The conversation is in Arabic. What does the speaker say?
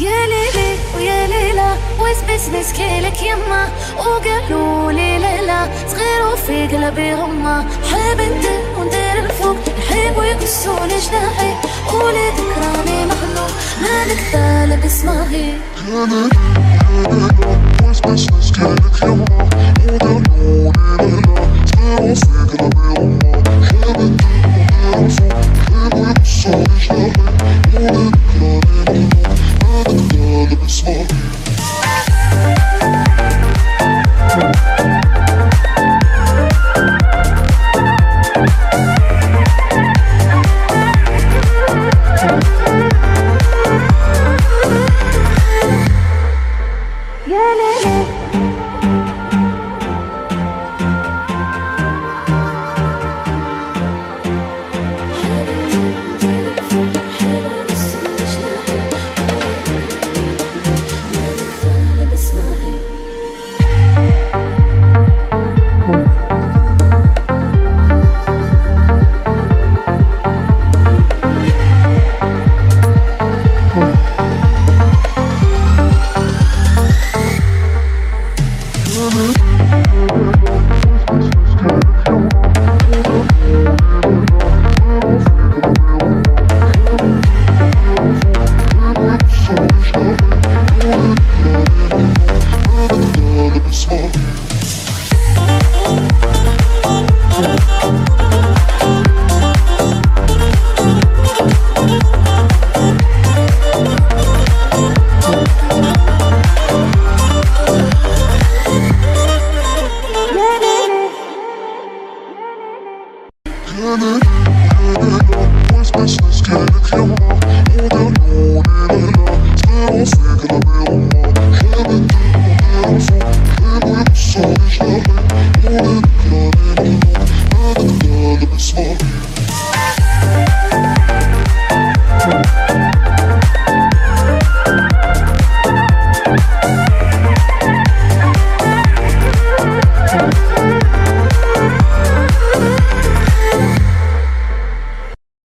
يا ليلي ويا ليلى وسبس مسكيلك يما وقالوا لي ليلى صغير وفي قلبي غمة حب انت وندير الفوق نحب ويقصوني جناحي وليدك راني مخلوق مالك طالب اسمعي يا ليلي يا ليلى وسبس مسكيلك يما وقالوا لي ليلى صغير وفي قلبي غمة حب انت وندير الفوق نحب ويقصوني جناحي وليدك راني مخلوق اسمعي